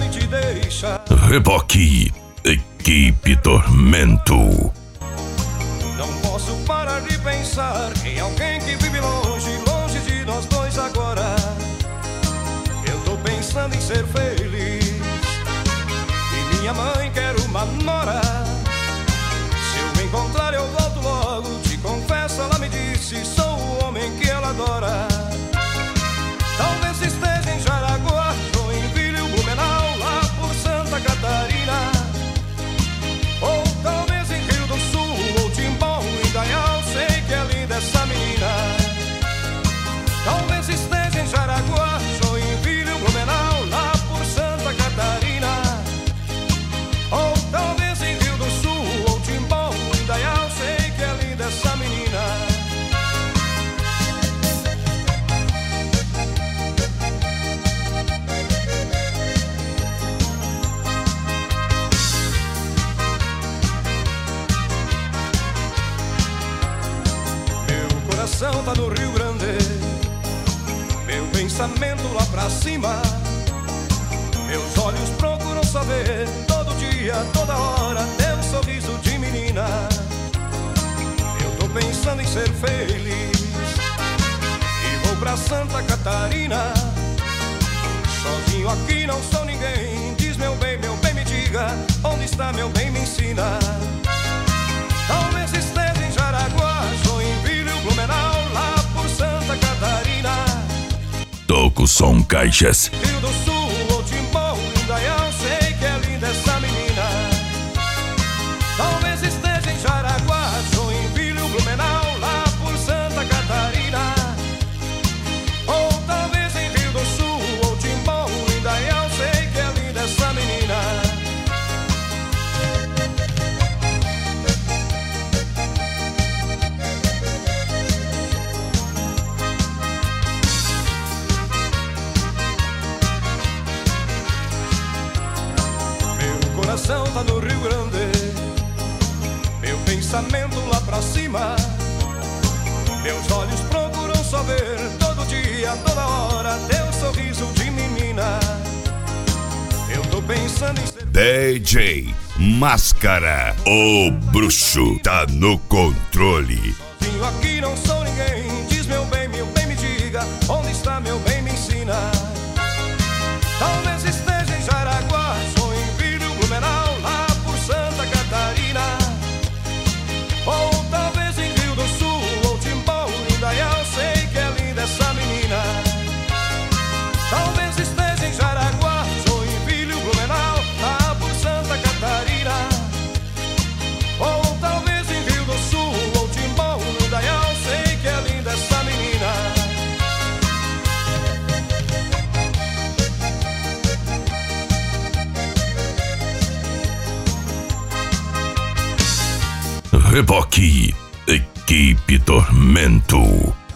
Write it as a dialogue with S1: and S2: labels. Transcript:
S1: te deixa.
S2: Reboque, equipe Tormento.
S1: Não posso parar de pensar em alguém que vive longe, longe de nós dois agora. Eu tô pensando em ser feliz e minha mãe quer uma nora. Se eu encontrar eu volto logo, te confesso, ela me disse, sou o homem que ela adora. Talvez esteja em Jaraguá, Joinville, Blumenau, lá por Santa Catarina. Ou talvez em Rio do Sul, ou Timbó, Indaial, sei que é linda essa menina. Talvez esteja em Jaraguá, Joinville, Blumenau, lá por Santa Catarina. Ou talvez em Rio do Sul, ou Timbó, Indaial, sei que é linda essa menina. Meu coração tá no Rio Grande, meu pensamento lá pra cima. Meus olhos procuram saber todo dia, toda hora, teu sorriso de menina. Eu tô pensando em ser feliz e vou pra Santa Catarina. Sozinho aqui não sou ninguém, diz meu bem, me diga, onde está meu bem, me ensina. Talvez esteja em Jaraguá, Joinville, Blumenau, lá por Santa Catarina.
S2: Toco som caixas.
S1: Rio do Sul, ou Timbó, Indaial, sei que é linda essa menina. Talvez esteja em Jaraguá, Joinville, Blumenau, lá por Santa Catarina. Ou talvez em Rio do Sul, ou Timbó, Indaial, sei que é linda essa menina. Meu coração tá no Rio Grande, meu pensamento lá pra cima. Meus olhos procuram só ver todo dia, toda hora, teu sorriso de menina. Eu tô pensando em ser
S2: DJ Máscara, o bruxo, tá no controle.
S1: sozinho aqui, não sou ninguém, diz meu bem, me diga, onde está meu bem, me ensina. Talvez esteja em Jaraguá, Joinville, Blumenau, lá por Santa Catarina. Ou talvez em Rio do Sul, ou Timbó, Indaial, sei que é linda essa menina. Talvez esteja em Jaraguá, Joinville, Blumenau, lá por Santa Catarina. Ou talvez em Rio do Sul, ou Timbó, Indaial, sei que é linda essa menina.
S2: Reboque, equipe Tormento.